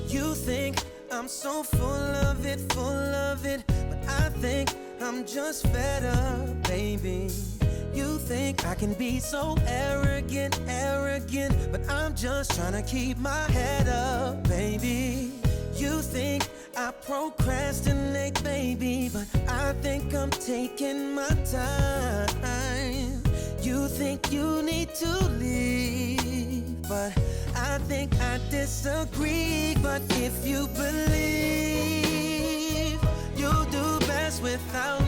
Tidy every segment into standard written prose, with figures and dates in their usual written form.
You think I'm so full of it, but I think I'm just fed up, baby. You think I can be so arrogant, but I'm just trying to keep my head up, baby. You think I procrastinate, baby, but I think I'm taking my time. You think you need to leave, but I think I disagree. But if you believe you'll do best without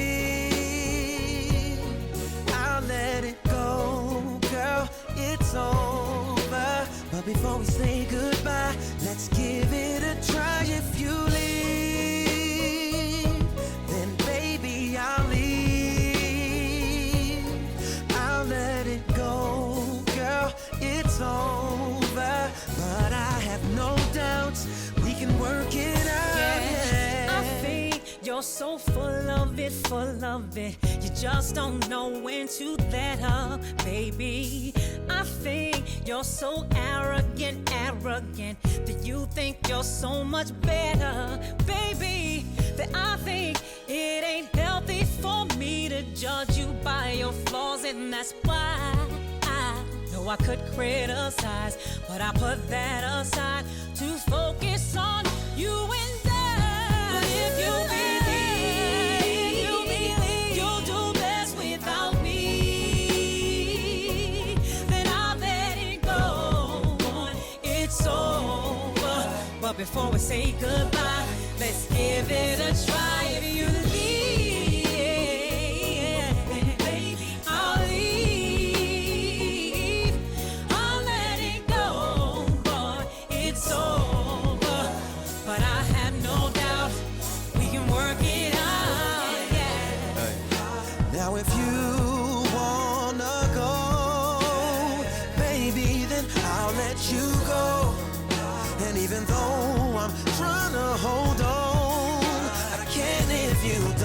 me, I'll let it go, girl, it's over. But before we say goodbye, let's give it a try. If you leave, then baby, I'll leave. I'll let it go, girl, it's over. But I have no doubts we can work it out. Yeah. I think you're so full of it, you just don't know when to let up, baby. I think you're so arrogant, that you think you're so much better, baby. That I think it ain't healthy for me to judge you by your flaws, and that's why I know I could criticize, but I put that aside to focus on you and I. But if you believe you'll do best without me, then I'll let it go. It's over. But before we say goodbye, let's give it a try. If you leave, baby, I'll leave. I'll let it go, boy, it's over. But I have no doubt we can work it out, yeah. Now if you wanna go, baby, then I'll let you go. And even though I'm trying to hold on, I can't if you